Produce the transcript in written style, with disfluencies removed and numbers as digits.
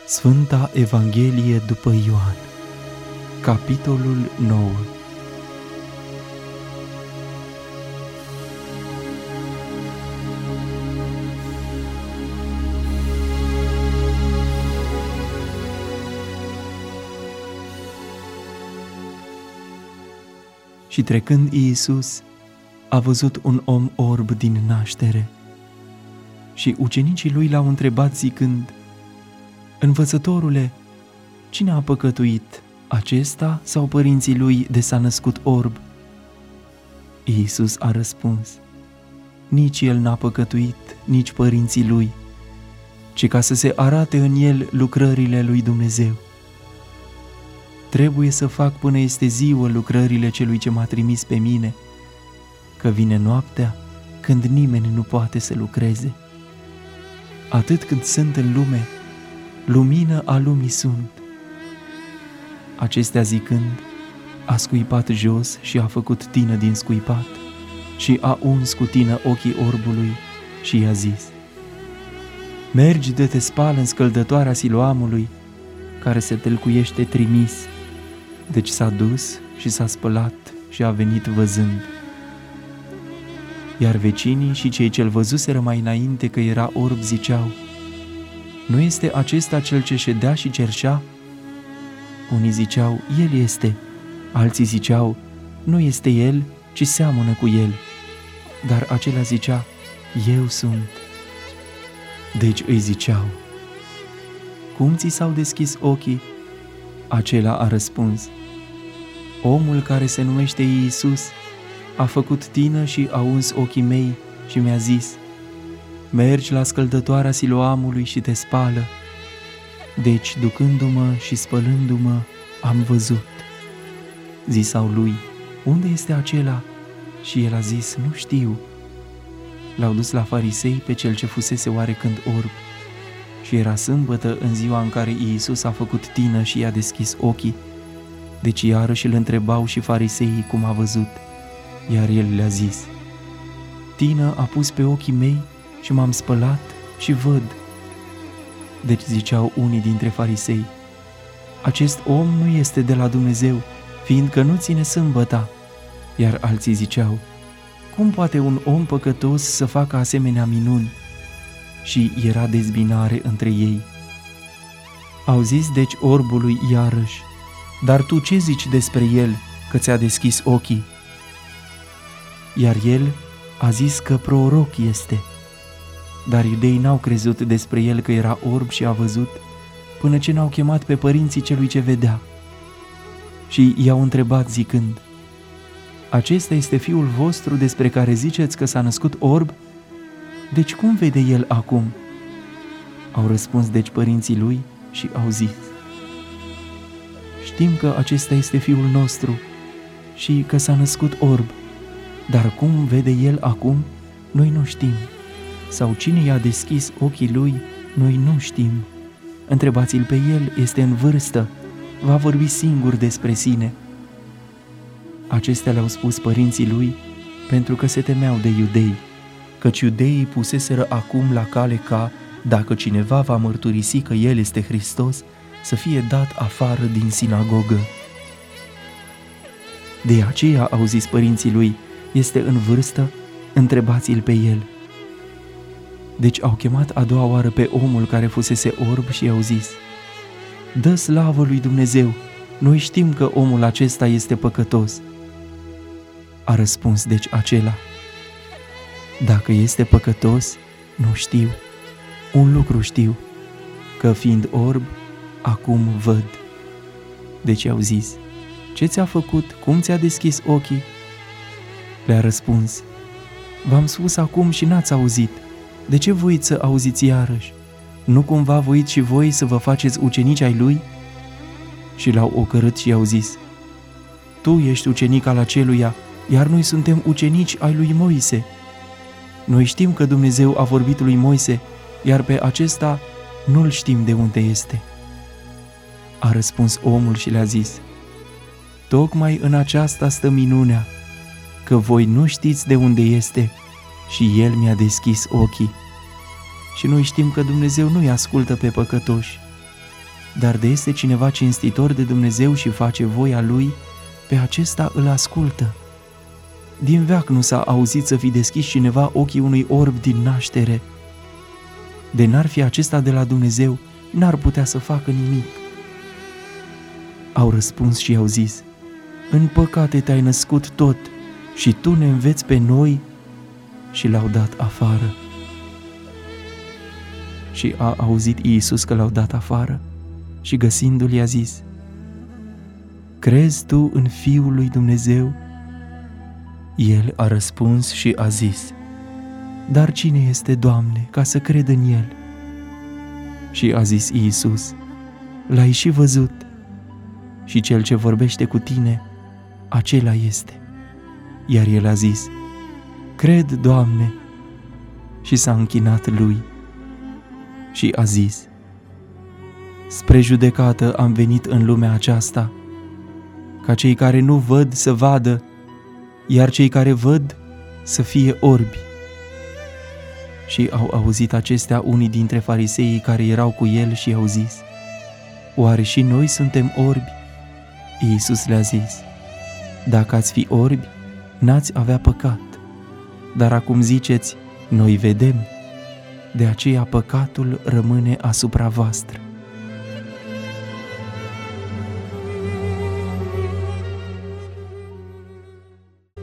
Sfânta Evanghelie după Ioan, capitolul 9. Și trecând Iisus, a văzut un om orb din naștere. Și ucenicii lui l-au întrebat zicând: Învățătorule, cine a păcătuit, acesta sau părinții lui de s-a născut orb? Iisus a răspuns: Nici el n-a păcătuit, nici părinții lui, ci ca să se arate în el lucrările lui Dumnezeu. Trebuie să fac până este ziua lucrările celui ce m-a trimis pe mine, că vine noaptea când nimeni nu poate să lucreze. Atât cât sunt în lume, lumină a lumii sunt. Acestea zicând, a scuipat jos și a făcut tină din scuipat și a uns cu tină ochii orbului și i-a zis: Mergi de te spală în scăldătoarea Siloamului, care se tâlcuiește trimis. Deci s-a dus și s-a spălat și a venit văzând. Iar vecinii și cei ce-l văzuseră mai înainte că era orb ziceau: Nu este acesta cel ce ședea și cerșea? Unii ziceau: El este. Alții ziceau: Nu este el, ci seamănă cu el. Dar acela zicea: Eu sunt. Deci îi ziceau: Cum ți s-au deschis ochii? Acela a răspuns: Omul care se numește Iisus a făcut tină și a uns ochii mei și mi-a zis: Mergi la scăldătoarea Siloamului și te spală. Deci, ducându-mă și spălându-mă, am văzut. Zisau lui: Unde este acela? Și el a zis: Nu știu. L-au dus la farisei pe cel ce fusese oarecând orb. Și era sâmbătă în ziua în care Iisus a făcut tină și i-a deschis ochii. Deci iarăși îl întrebau și fariseii cum a văzut. Iar el le-a zis: Tină a pus pe ochii mei și m-am spălat și văd. Deci ziceau unii dintre farisei: Acest om nu este de la Dumnezeu, fiindcă nu ține sâmbăta. Iar alții ziceau: Cum poate un om păcătos să facă asemenea minuni? Și era dezbinare între ei. Au zis deci orbului iarăși: Dar tu ce zici despre el, că ți-a deschis ochii? Iar el a zis că proroc este. Dar iudeii n-au crezut despre el că era orb și a văzut, până ce n-au chemat pe părinții celui ce vedea. Și i-au întrebat zicând: Acesta este fiul vostru despre care ziceți că s-a născut orb? Deci cum vede el acum? Au răspuns deci părinții lui și au zis: Știm că acesta este fiul nostru și că s-a născut orb, dar cum vede el acum, noi nu știm. Sau cine i-a deschis ochii lui, noi nu știm. Întrebați-l pe el, este în vârstă, va vorbi singur despre sine. Acestea le-au spus părinții lui, pentru că se temeau de iudei, căci iudeii puseseră acum la cale ca, dacă cineva va mărturisi că el este Hristos, să fie dat afară din sinagogă. De aceea au zis părinții lui: Este în vârstă, întrebați-l pe el. Deci au chemat a doua oară pe omul care fusese orb și i-au zis: Dă slavă lui Dumnezeu, noi știm că omul acesta este păcătos. A răspuns deci acela: Dacă este păcătos, nu știu. Un lucru știu, că fiind orb, acum văd. Deci i-au zis: Ce ți-a făcut? Cum ți-a deschis ochii? Le-a răspuns: V-am spus acum și n-ați auzit. De ce voiți să auziți iarăși? Nu cumva voiți și voi să vă faceți ucenici ai lui? Și l-au ocărât și i-au zis: Tu ești ucenic al aceluia, iar noi suntem ucenici ai lui Moise. Noi știm că Dumnezeu a vorbit lui Moise, iar pe acesta nu-l știm de unde este. A răspuns omul și le-a zis: Tocmai în aceasta stă minunea, că voi nu știți de unde este și el mi-a deschis ochii. Și noi știm că Dumnezeu nu-i ascultă pe păcătoși, dar de este cineva cinstitor de Dumnezeu și face voia Lui, pe acesta îl ascultă. Din veac nu s-a auzit să fi deschis cineva ochii unui orb din naștere. De n-ar fi acesta de la Dumnezeu, n-ar putea să facă nimic. Au răspuns și i-au zis: în păcate te-ai născut tot și tu ne înveți pe noi? Și l-au dat afară. Și a auzit Iisus că l-au dat afară și găsindu-l i-a zis: crezi tu în Fiul lui Dumnezeu? El a răspuns și a zis: dar cine este, Doamne, ca să cred în El? Și a zis Iisus: l-ai și văzut, și cel ce vorbește cu tine, acela este. Iar el a zis: cred, Doamne, și s-a închinat lui. Și a zis: spre judecată am venit în lumea aceasta, ca cei care nu văd să vadă, iar cei care văd să fie orbi. Și au auzit acestea unii dintre fariseii care erau cu el și i-au zis: oare și noi suntem orbi? Iisus le-a zis: dacă ați fi orbi, n-ați avea păcat, dar acum ziceți: noi vedem, de aceea păcatul rămâne asupra voastră.